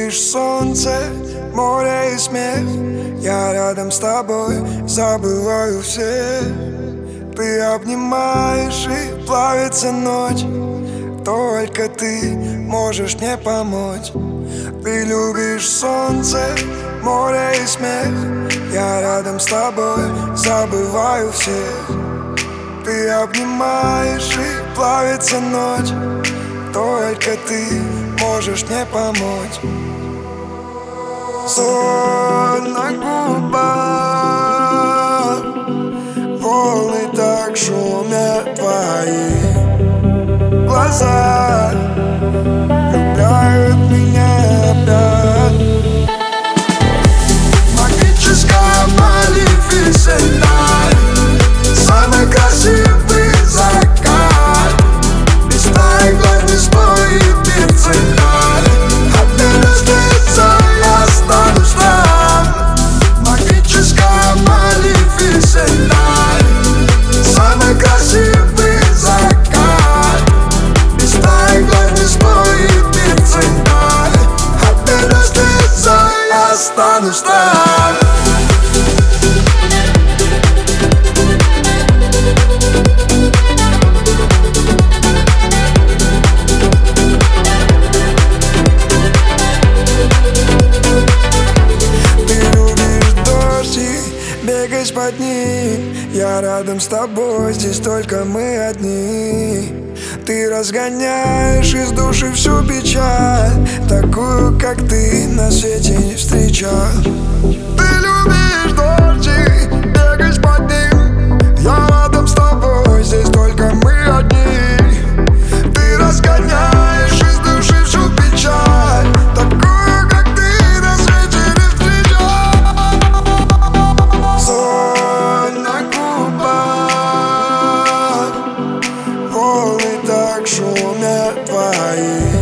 любишь солнце, море и смех. Я рядом с тобой, забываю всех. Ты обнимаешь и плавится ночь. Только ты можешь мне помочь. Ты любишь солнце, море и смех. Я рядом с тобой, забываю всех. Ты обнимаешь и плавится ночь. Только ты можешь мне помочь. Соль на губах, волны так шумят твои глаза, влюбляют меня опять. Магическая Малефисента, самый красивый закат. Без твоих глаз не стоит мир цена. Одна разница, я останусь там. Магическая Малефисента, самый красивый закат. Без твоих глаз не стоит мир цена. Одна разница, я останусь там. Бегаешь под ним, я рядом с тобой, здесь только мы одни. Ты разгоняешь из души всю печаль, такую, как ты, на свете не встречал. Ты любишь дождик, бегаешь под ним, я рядом с тобой, здесь только мы одни. Ты разгоняешь из души всю печаль, такую, как ты, на свете не встречал. Соль на губах, волны так шумят твои